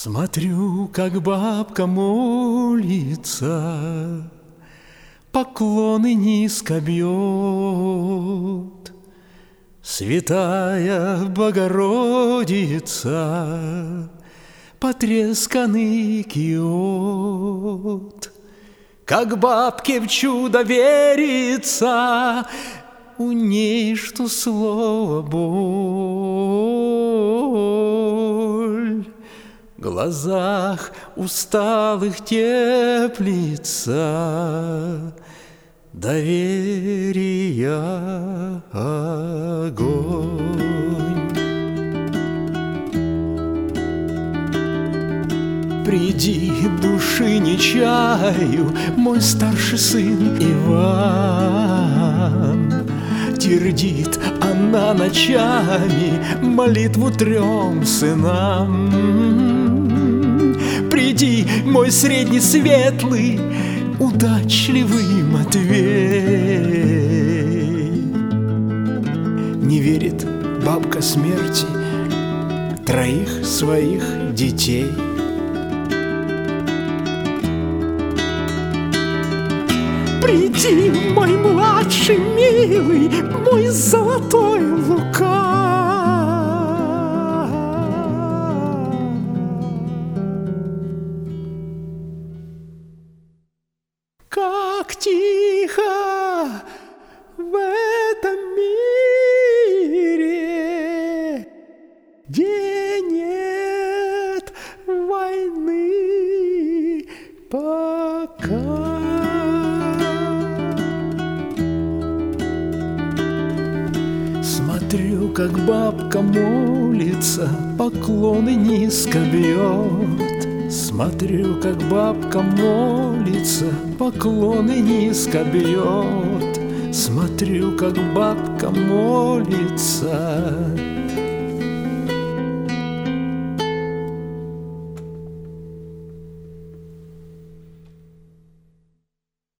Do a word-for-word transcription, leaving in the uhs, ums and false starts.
Смотрю, как бабка молится, поклоны низко бьет. Святая Богородица, потресканный киот. Как бабке в чудо верится, у ней что слово боль. В глазах усталых теплится доверия огонь. Приди, души не чаю, мой старший сын Иван. Твердит она ночами молитву трем сынам. Приди, мой средний светлый, удачливый Матвей. Не верит бабка смерти троих своих детей. Приди, мой младший милый, мой золотой Лука. Как тихо в этом мире, где нет войны пока. Смотрю, как бабка молится, поклоны низко бьет. Смотрю, как бабка молится, поклоны низко бьет. Смотрю, как бабка молится,